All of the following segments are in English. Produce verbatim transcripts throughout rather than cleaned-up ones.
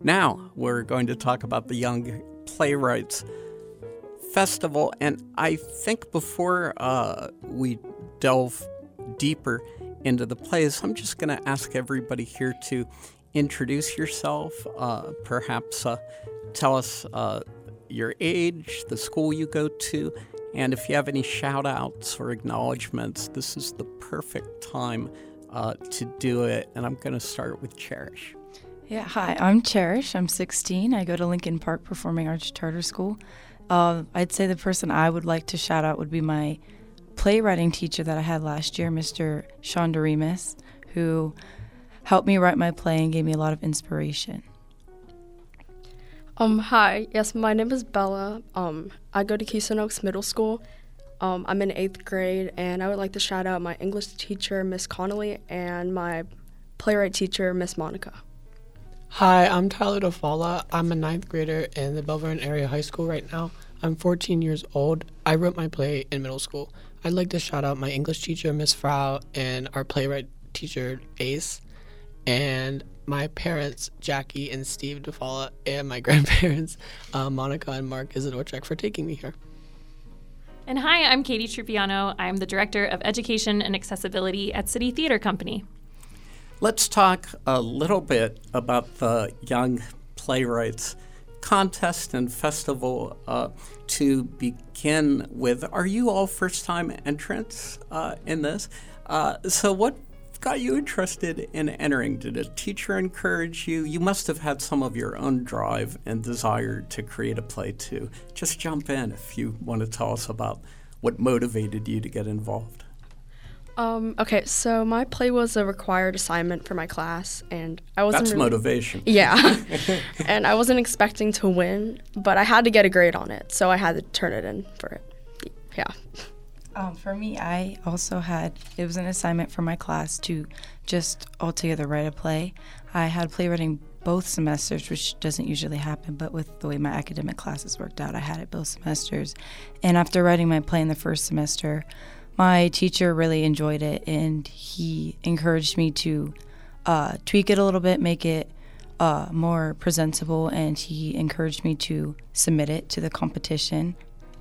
Now we're going to talk about the Young Playwrights Festival, and I think before uh, we delve deeper into the plays, I'm just going to ask everybody here to introduce yourself, uh, perhaps uh, tell us uh, your age, the school you go to, and if you have any shout-outs or acknowledgments, this is the perfect time uh, to do it, and I'm going to start with Cherish. Yeah, hi, I'm Cherish. I'm sixteen. I go to Lincoln Park Performing Arts Charter School. Uh, I'd say the person I would like to shout out would be my playwriting teacher that I had last year, Mister Sean Doremus, who helped me write my play and gave me a lot of inspiration. Um, hi, yes, my name is Bella. Um, I go to Keystone Oaks Middle School. Um, I'm in eighth grade, and I would like to shout out my English teacher, Miss Connolly, and my playwright teacher, Miss Monica. Hi, I'm Tyler DeFalla. I'm a ninth grader in the Belle Vernon Area High School right now. I'm fourteen years old. I wrote my play in middle school. I'd like to shout out my English teacher, Miss Frau, and our playwright teacher, Ace, and my parents, Jackie and Steve DeFalla, and my grandparents, uh, Monica and Mark Isidorchek, for taking me here. And hi, I'm Katie Trupiano. I'm the Director of Education and Accessibility at City Theater Company. Let's talk a little bit about the Young Playwrights Contest and Festival uh, to begin with. Are you all first-time entrants uh, in this? Uh, so what got you interested in entering? Did a teacher encourage you? You must have had some of your own drive and desire to create a play too. Just jump in if you want to tell us about what motivated you to get involved. Um, okay, so my play was a required assignment for my class, and I wasn't That's really, motivation. Yeah, and I wasn't expecting to win, but I had to get a grade on it, so I had to turn it in for it. Yeah. Um, for me, I also had, it was an assignment for my class to just altogether write a play. I had playwriting both semesters, which doesn't usually happen, but with the way my academic classes worked out, I had it both semesters. And after writing my play in the first semester, my teacher really enjoyed it, and he encouraged me to uh, tweak it a little bit, make it uh, more presentable, and he encouraged me to submit it to the competition.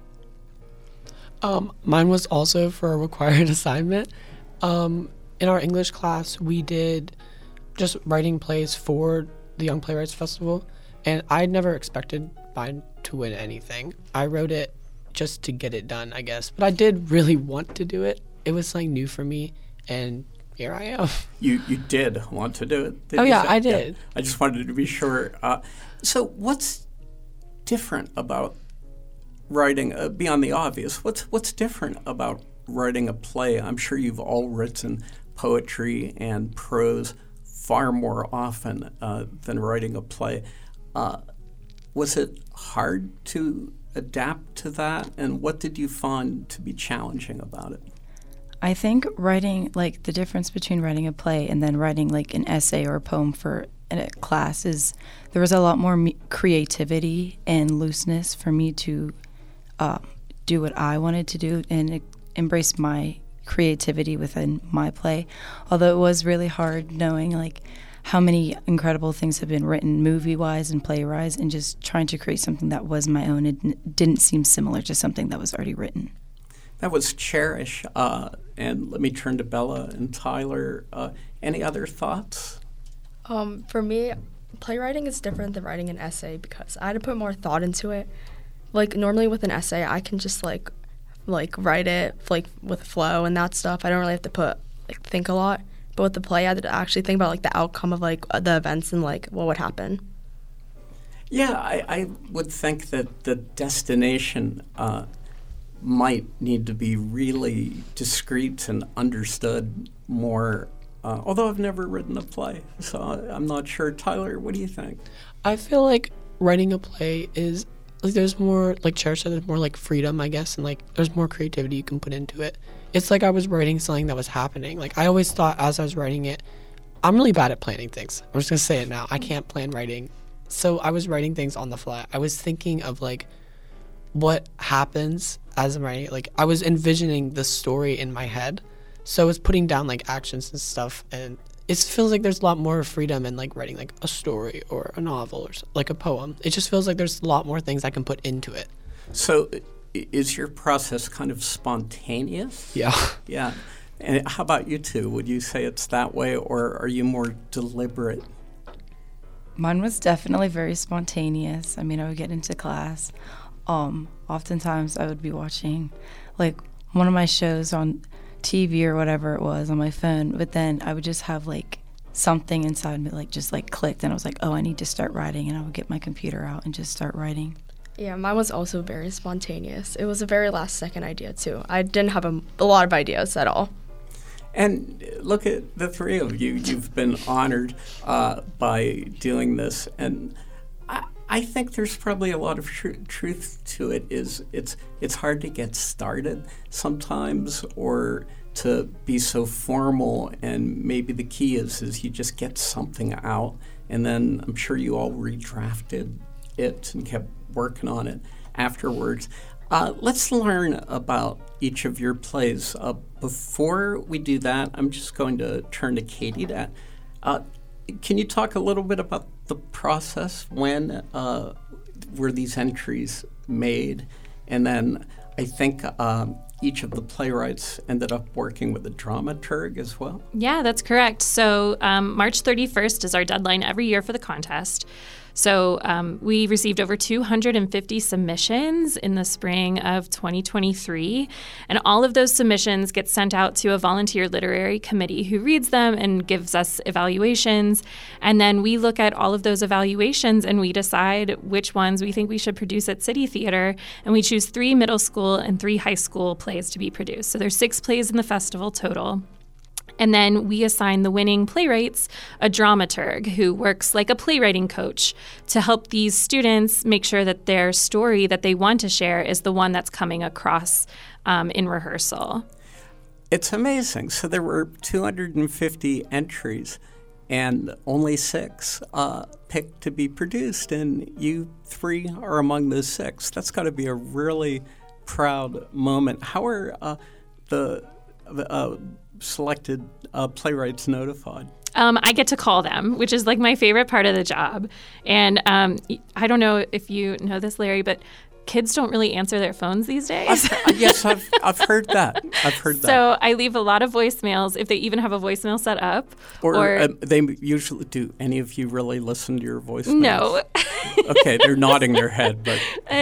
Um, mine was also for a required assignment. Um, in our English class, we did just writing plays for the Young Playwrights Festival, and I never expected mine to win anything. I wrote it just to get it done, I guess. But I did really want to do it. It was something new for me, and here I am. You you did want to do it? Did oh, you yeah, say? I did. Yeah. I just wanted to be sure. Uh, so what's different about writing, uh, beyond the obvious, what's what's different about writing a play? I'm sure you've all written poetry and prose far more often uh, than writing a play. Uh, was it hard to adapt to that, and what did you find to be challenging about it? I think writing, like the difference between writing a play and then writing like an essay or a poem for a class is there was a lot more me- creativity and looseness for me to uh, do what I wanted to do and e- embrace my creativity within my play. Although it was really hard knowing like how many incredible things have been written movie-wise and play-wise, and just trying to create something that was my own. It n- didn't seem similar to something that was already written. That was Cherish. Uh, and let me turn to Bella and Tyler. Uh, any other thoughts? Um, for me, playwriting is different than writing an essay because I had to put more thought into it. Like, normally with an essay, I can just, like, like write it, like, with flow and that stuff. I don't really have to put, like, think a lot. But with the play, I had to actually think about, like, the outcome of, like, the events and, like, what would happen. Yeah, I, I would think that the destination uh, might need to be really discreet and understood more, uh, although I've never written a play, so I'm not sure. Tyler, what do you think? I feel like writing a play is, like, there's more, like Cherish said, there's more, like, freedom, I guess, and, like, there's more creativity you can put into it. It's like I was writing something that was happening. Like, I always thought as I was writing it, I'm really bad at planning things. I'm just going to say it now. I can't plan writing. So I was writing things on the fly. I was thinking of, like, what happens as I'm writing. Like, I was envisioning the story in my head. So I was putting down, like, actions and stuff. And it feels like there's a lot more freedom in like writing like a story or a novel or so- like a poem. It just feels like there's a lot more things I can put into it. So i- is your process kind of spontaneous? Yeah. Yeah. And how about you two? Would you say it's that way, or are you more deliberate? Mine was definitely very spontaneous. I mean, I would get into class. Um, oftentimes I would be watching like one of my shows on T V or whatever it was on my phone, but then I would just have like something inside me like just like clicked, and I was like, oh, I need to start writing, and I would get my computer out and just start writing. Yeah, mine was also very spontaneous. It was a very last second idea too. I didn't have a, a lot of ideas at all. And look at the three of you. You've been honored uh, by doing this, and I, I think there's probably a lot of tr- truth to it. Is it's it's hard to get started sometimes, or to be so formal. And maybe the key is is you just get something out, and then I'm sure you all redrafted it and kept working on it afterwards. Uh, let's learn about each of your plays. Uh, before we do that, I'm just going to turn to Katie. To, uh, can you talk a little bit about the process? When uh, were these entries made? And then I think um, each of the playwrights ended up working with a dramaturg as well. Yeah, that's correct. So um, March thirty-first is our deadline every year for the contest. So um, we received over two hundred fifty submissions in the spring of twenty twenty-three, and all of those submissions get sent out to a volunteer literary committee who reads them and gives us evaluations. And then we look at all of those evaluations and we decide which ones we think we should produce at City Theater, and we choose three middle school and three high school plays to be produced. So there's six plays in the festival total. And then we assign the winning playwrights a dramaturg who works like a playwriting coach to help these students make sure that their story that they want to share is the one that's coming across um, in rehearsal. It's amazing. So there were two hundred fifty entries and only six uh, picked to be produced, and you three are among those six. That's got to be a really proud moment. How are uh, the... the uh, selected uh, playwrights notified? Um, I get to call them, which is like my favorite part of the job. And um, I don't know if you know this, Larry, but kids don't really answer their phones these days. I've, yes, I've I've heard that. I've heard that. So I leave a lot of voicemails, if they even have a voicemail set up. Or, or uh, they usually do. Any of you really listen to your voicemails? No. Okay, they're nodding their head, but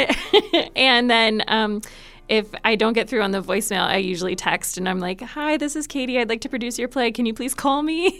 and then. Um, If I don't get through on the voicemail, I usually text and I'm like, hi, this is Katie. I'd like to produce your play. Can you please call me?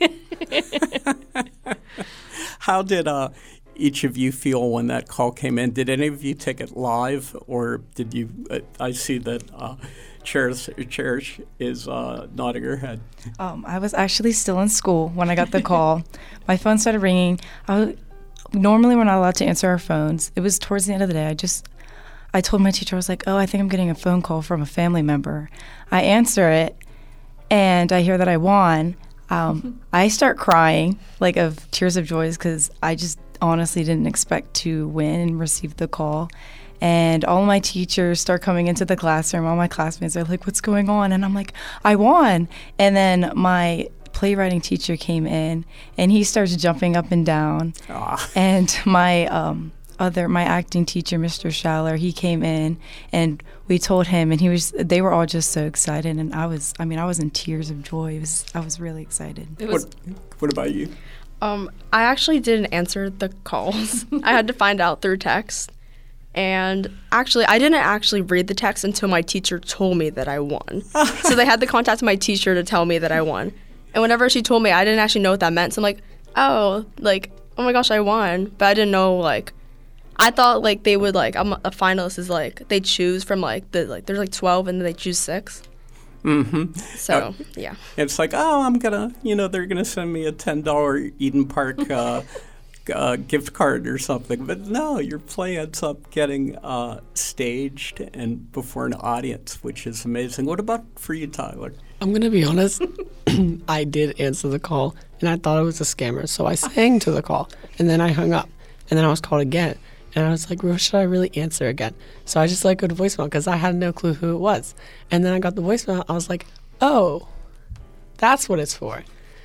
How did uh, each of you feel when that call came in? Did any of you take it live, or did you? Uh, I see that uh, Cherish, Cherish is uh, nodding her head. Um, I was actually still in school when I got the call. My phone started ringing. I was, normally we're not allowed to answer our phones. It was towards the end of the day. I just... I told my teacher, I was like, oh, I think I'm getting a phone call from a family member. I answer it, and I hear that I won. Um, I start crying, like of tears of joy, because I just honestly didn't expect to win and receive the call. And all my teachers start coming into the classroom. All my classmates are like, what's going on? And I'm like, I won. And then my playwriting teacher came in, and he starts jumping up and down. Ah. And my... Um, Other my acting teacher, Mister Schaller, he came in and we told him, and he was. They were all just so excited, and I was. I mean, I was in tears of joy. It was. I was really excited. It was, What, what about you? Um, I actually didn't answer the calls. I had to find out through text. And actually, I didn't actually read the text until my teacher told me that I won. So they had to contact my teacher to tell me that I won. And whenever she told me, I didn't actually know what that meant. So I'm like, oh, like, oh my gosh, I won. But I didn't know, like, I thought, like, they would, like, I'm a finalist is, like, they choose from, like, the like there's, like, twelve, and then they choose six. Mm-hmm. So, Uh, yeah. It's like, oh, I'm going to, you know, they're going to send me a ten dollars Eden Park uh, uh, gift card or something. But no, your play ends up getting uh, staged and before an audience, which is amazing. What about for you, Tyler? I'm going to be honest. I did answer the call, and I thought it was a scammer. So I sang to the call, and then I hung up. And then I was called again. And I was like, well, should I really answer again? So I just let go to voicemail because I had no clue who it was. And then I got the voicemail. I was like, oh, that's what it's for.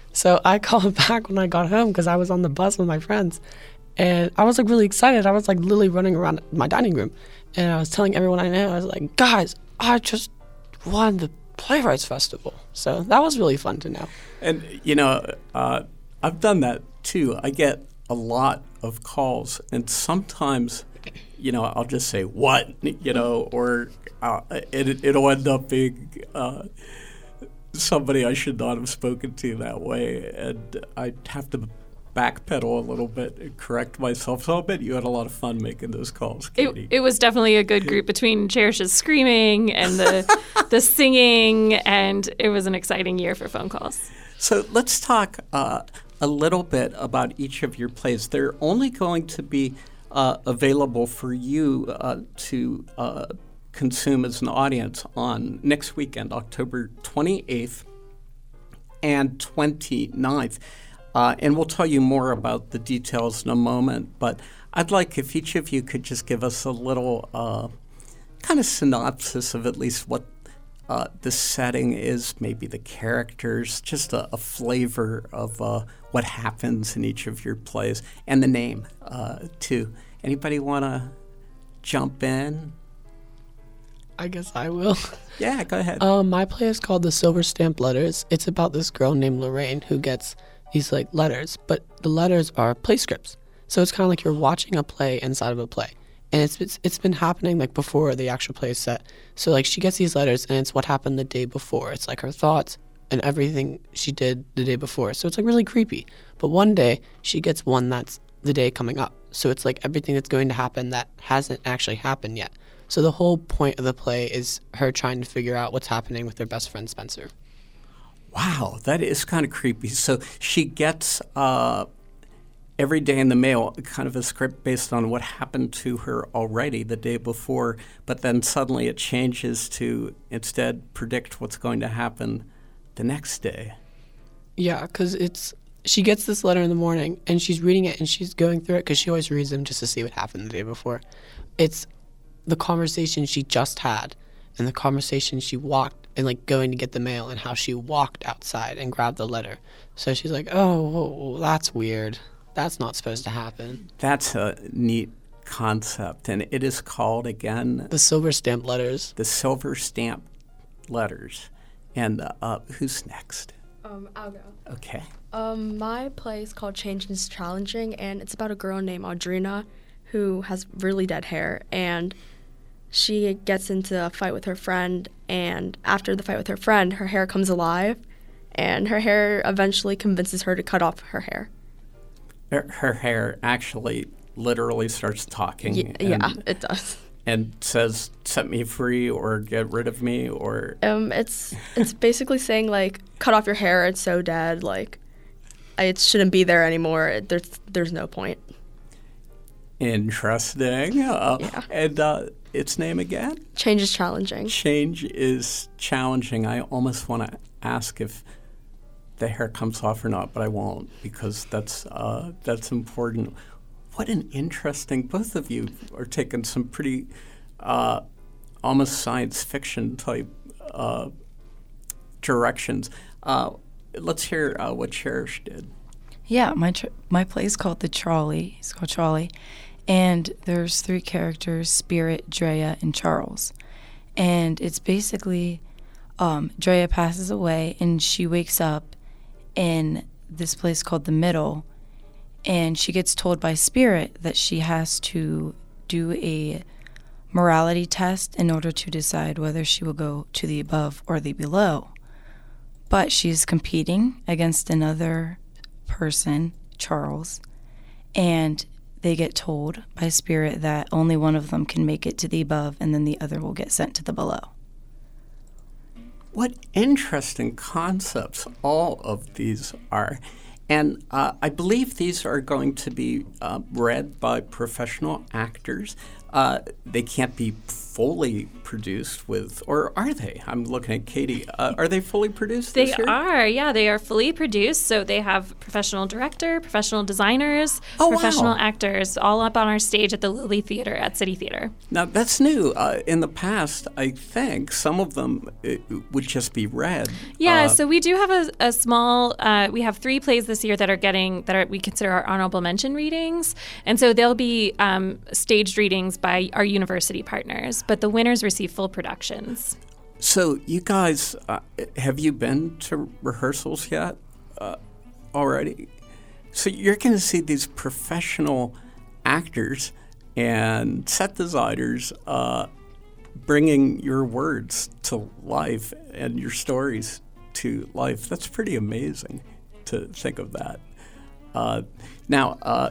So I called back when I got home because I was on the bus with my friends. And I was like really excited. I was like literally running around my dining room. And I was telling everyone I knew, I was like, guys, I just won the Playwrights Festival. So that was really fun to know. And, you know, uh, I've done that too. I get a lot of calls, and sometimes, you know, I'll just say, what, you know, or uh, it, it'll end up being uh, somebody I should not have spoken to that way. And I have to backpedal a little bit and correct myself. So I'll bet you had a lot of fun making those calls, Katie. It, it was definitely a good group between Cherish's screaming and the the singing, and it was an exciting year for phone calls. So let's talk uh, a little bit about each of your plays. They're only going to be uh, available for you uh, to uh, consume as an audience on next weekend, October twenty-eighth and twenty-ninth. Uh, and we'll tell you more about the details in a moment. But I'd like if each of you could just give us a little uh, kind of synopsis of at least what uh, the setting is, maybe the characters, just a, a flavor of uh, what happens in each of your plays, and the name, uh, too. Anybody want to jump in? I guess I will. Yeah, go ahead. Um, my play is called The Silver Stamped Letters. It's about this girl named Lorraine who gets these like letters, but the letters are play scripts. So it's kind of like you're watching a play inside of a play. And it's, it's it's been happening like before the actual play is set. So like she gets these letters and it's what happened the day before. It's like her thoughts and everything she did the day before. So it's like really creepy. But one day she gets one that's the day coming up. So it's like everything that's going to happen that hasn't actually happened yet. So the whole point of the play is her trying to figure out what's happening with her best friend Spencer. Wow, that is kind of creepy. So she gets uh, every day in the mail kind of a script based on what happened to her already the day before, but then suddenly it changes to instead predict what's going to happen the next day. Yeah, because it's she gets this letter in the morning and she's reading it and she's going through it because she always reads them just to see what happened the day before. It's the conversation she just had and the conversation she walked and like going to get the mail and how she walked outside and grabbed the letter. So she's like, oh, that's weird. That's not supposed to happen. That's a neat concept. And it is called, again, The Silver Stamped Letters. The Silver Stamped Letters. And uh, who's next? Um, I'll go. Okay. Um, my play is called Change is Challenging, and it's about a girl named Audrina who has really dead hair, and she gets into a fight with her friend, and after the fight with her friend, her hair comes alive, and her hair eventually convinces her to cut off her hair. Her, her hair actually literally starts talking. Y- and, yeah, it does. And says, set me free or get rid of me or... Um, it's it's basically saying, like, cut off your hair, it's so dead, like, it shouldn't be there anymore, it, there's, there's no point. Interesting. Uh, Yeah. And uh, its name again? Change is Challenging. Change is challenging. I almost want to ask if the hair comes off or not, but I won't because that's uh, that's important. What an interesting, both of you are taking some pretty uh, almost science fiction type uh, directions. Uh, let's hear uh, what Cherish did. Yeah, my tr- my play is called The Trolley. It's called Trolley. And there's three characters, Spirit, Drea, and Charles. And it's basically um, Drea passes away and she wakes up in this place called The Middle. And she gets told by Spirit that she has to do a morality test in order to decide whether she will go to the above or the below. But she's competing against another person, Charles, and they get told by Spirit that only one of them can make it to the above and then the other will get sent to the below. What interesting concepts all of these are. And uh, I believe these are going to be uh, read by professional actors. Uh, they can't be fully produced with, or are they? I'm looking at Katie. Uh, are they fully produced They this year? are, yeah. They are fully produced. So they have professional director, professional designers, Oh, professional wow. actors, all up on our stage at the Lilly Theater at City Theater. Now, that's new. Uh, in the past, I think some of them uh, would just be read. Yeah, Uh, so we do have a, a small. Uh, we have three plays this year that are getting that are we consider our honorable mention readings, and so they'll be um, staged readings by our university partners. But the winners receive full productions. So, you guys, uh, have you been to rehearsals yet uh, already? So, you're going to see these professional actors and set designers uh, bringing your words to life and your stories to life. That's pretty amazing to think of that. Uh, now, uh,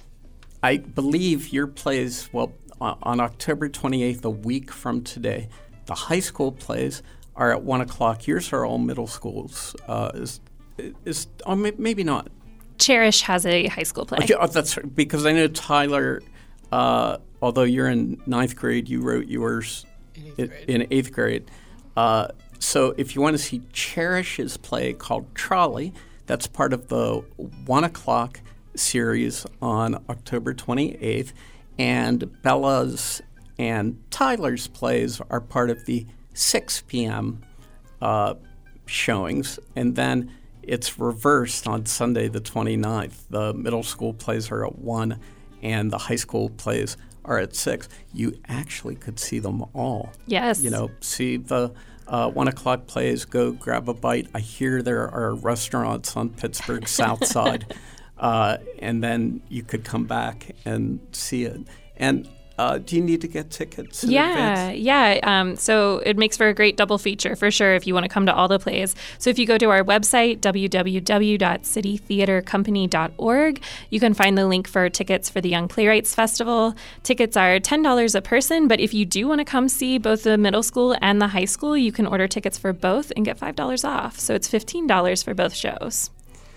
I believe your plays, well, on October twenty-eighth, a week from today, the high school plays are at one o'clock. Yours are all middle schools. Uh, is, is oh, maybe not. Cherish has a high school play. Okay, oh, that's right, because I know Tyler, uh, although you're in ninth grade, you wrote yours In eighth in, grade. in eighth grade. Uh, so if you want to see Cherish's play called Trolley, that's part of the one o'clock series on October twenty-eighth. And Bella's and Tyler's plays are part of the six p.m. Uh, showings. And then it's reversed on Sunday the twenty-ninth. The middle school plays are at one and the high school plays are at six. You actually could see them all. Yes. You know, see the uh, one o'clock plays, go grab a bite. I hear there are restaurants on Pittsburgh's South Side. Uh, and then you could come back and see it. And uh, do you need to get tickets in Yeah, advance? yeah. Um, so it makes for a great double feature for sure if you want to come to all the plays. So if you go to our website, w w w dot city theater company dot org, you can find the link for tickets for the Young Playwrights Festival. Tickets are ten dollars a person, but if you do want to come see both the middle school and the high school, you can order tickets for both and get five dollars off. So it's fifteen dollars for both shows.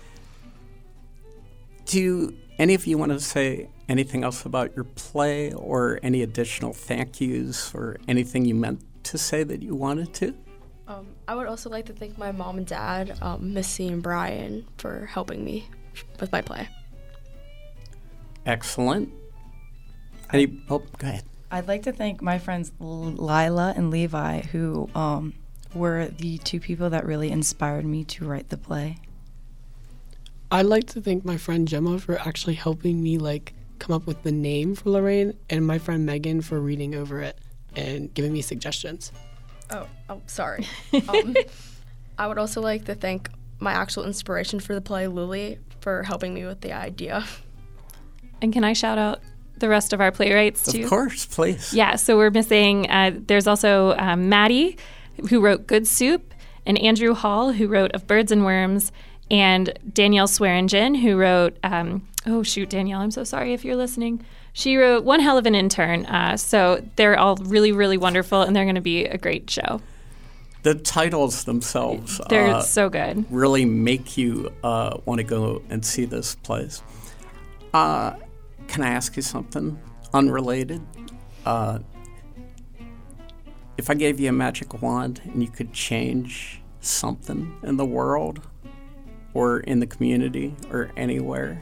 Do any of you want to say anything else about your play or any additional thank yous or anything you meant to say that you wanted to? Um, I would also like to thank my mom and dad, um, Missy and Brian, for helping me with my play. Excellent. Any, oh, go ahead. I'd like to thank my friends L- Lila and Levi, who um, were the two people that really inspired me to write the play. I'd like to thank my friend Gemma for actually helping me like come up with the name for Lorraine, and my friend Megan for reading over it and giving me suggestions. Oh, oh, sorry. um, I would also like to thank my actual inspiration for the play, Lily, for helping me with the idea. And can I shout out the rest of our playwrights too? Of course, please. Yeah, so we're missing, uh, there's also um, Maddie, who wrote Good Soup, and Andrew Hall, who wrote Of Birds and Worms, and Danielle Swearingen, who wrote, um, oh shoot, Danielle, I'm so sorry if you're listening. She wrote One Hell of an Intern. Uh, so they're all really, really wonderful, and they're going to be a great show. The titles themselves They're uh, so good. really make you uh, want to go and see this place. Uh, can I ask you something unrelated? Uh, if I gave you a magic wand and you could change something in the world or in the community or anywhere,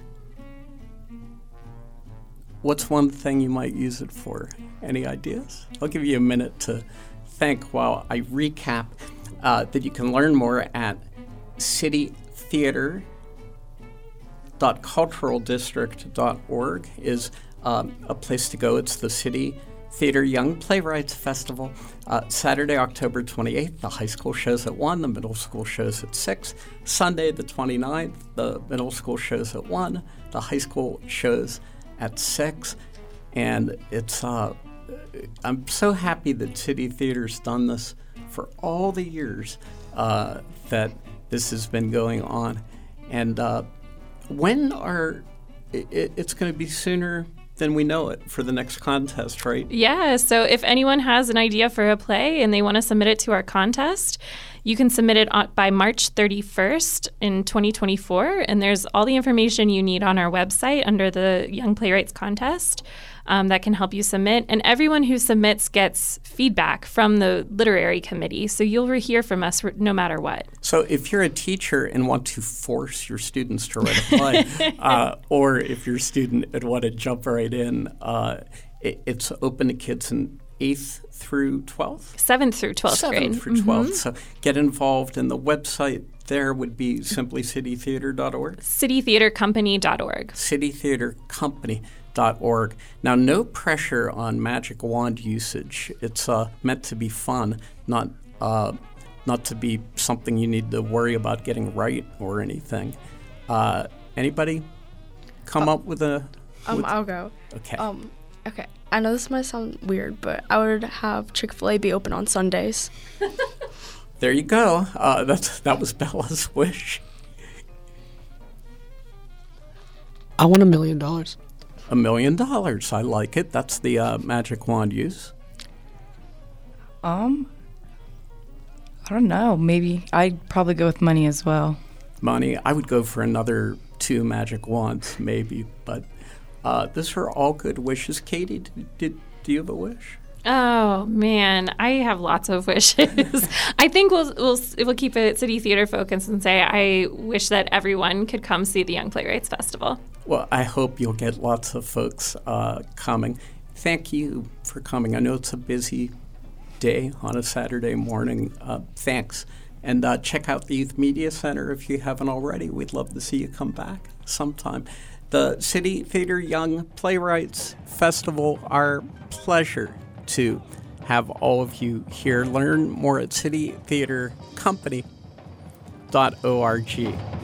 what's one thing you might use it for? Any ideas? I'll give you a minute to think while I recap uh, that you can learn more at city theater dot cultural district dot org is um, a place to go. It's the City Theater Young Playwrights Festival. Uh, Saturday, October twenty-eighth, the high school shows at one, the middle school shows at six. Sunday, the twenty-ninth, the middle school shows at one, the high school shows at six. And it's, uh, I'm so happy that City Theater's done this for all the years uh, that this has been going on. And uh, when are, it, it's going to be sooner than we know it for the next contest, right? Yeah, so if anyone has an idea for a play and they want to submit it to our contest, You can submit it on, by March thirty-first in twenty twenty-four, and there's all the information you need on our website under the Young Playwrights Contest um, that can help you submit. And everyone who submits gets feedback from the literary committee, so you'll hear from us no matter what. So if you're a teacher and want to force your students to write a play, uh, or if you're a student and want to jump right in, uh, it, it's open to kids in eighth through twelfth? seventh through twelfth grade. seventh through twelfth. Mm-hmm. So get involved, and the website there would be simply city theater dot org? city theater company dot org. city theater company dot org. Now, no pressure on magic wand usage. It's uh, meant to be fun, not uh, not to be something you need to worry about getting right or anything. Uh, anybody come uh, up with a... Um, with, I'll go. Okay. Um, okay. I know this might sound weird, but I would have Chick-fil-A be open on Sundays. There you go. Uh, that's that was Bella's wish. I want a million dollars. A million dollars. I like it. That's the uh, magic wand use. Um, I don't know. Maybe I'd probably go with money as well. Money. I would go for another two magic wands, maybe. But uh, those are all good wishes. Katie, did, did do you have a wish? Oh man, I have lots of wishes. I think we'll we'll we'll keep it City Theater focused and say I wish that everyone could come see the Young Playwrights Festival. Well, I hope you'll get lots of folks uh, coming. Thank you for coming. I know it's a busy day on a Saturday morning. Uh, thanks. And uh, check out the Youth Media Center if you haven't already. We'd love to see you come back sometime. The City Theater Young Playwrights Festival, our pleasure to have all of you here. Learn more at city theater company dot org.